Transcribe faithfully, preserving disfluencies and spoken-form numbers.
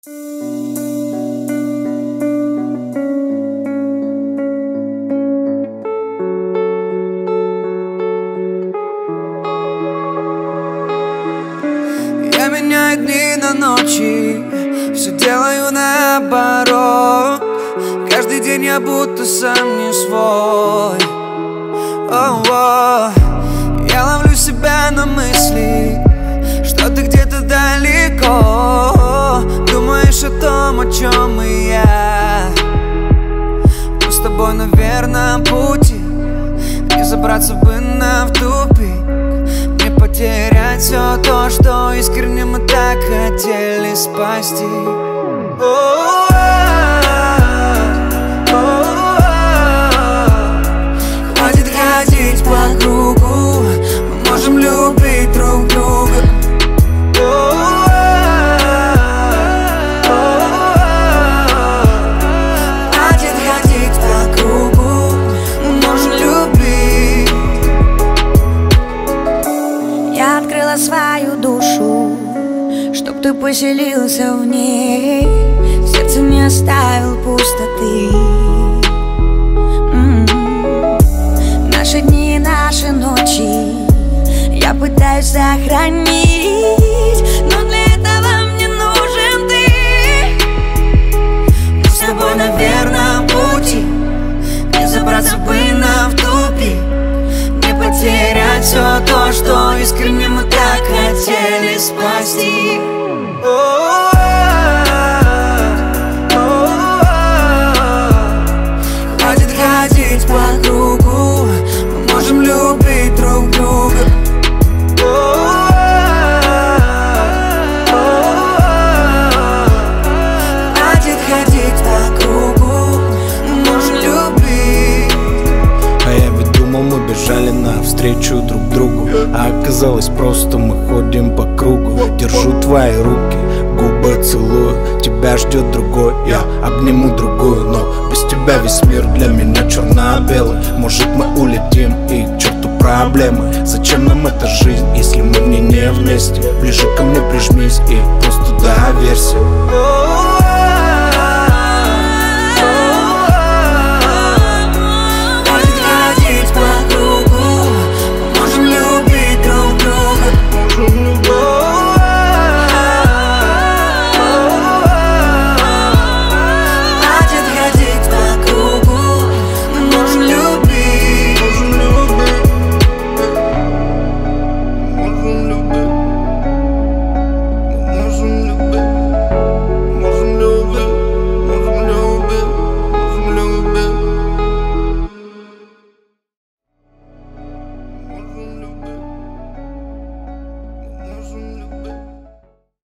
Я меняю дни на ночи, все делаю наоборот. Каждый день я будто сам не свой. О-о. Я ловлю себя на мысли, что ты где-то далеко. Думаешь о том, о чем и я. Мы с тобой на верном пути, не забраться бы нам в тупик, не потерять все то, что искренне мы так хотели спасти. Хватит ходить по кругу, мы можем любить друг друга. Хватит ходить по кругу, мы можем любить. Я открыла свою душу, чтоб ты поселился в ней, в сердце не оставил пустоты. М-м-м. Наши дни и наши ночи я пытаюсь сохранить, но для этого мне нужен ты. Мы с тобой на верном пути, не забраться бы нам в тупик, не потерять все то, что искренне мы так хотели спасти. Хватит ходить по кругу, мы можем любить друг друга. Хватит ходить по кругу, мы можем любить. А я ведь думал, мы бежали навстречу друг другу, а оказалось просто мы ходим по кругу. Держу твои руки, губы целую, тебя ждет другой, я обниму другую, но без тебя весь мир для меня черно-белый. Может, мы улетим и к черту проблемы. Зачем нам эта жизнь, если мы в ней не вместе? Ближе ко мне прижмись и просто доверься.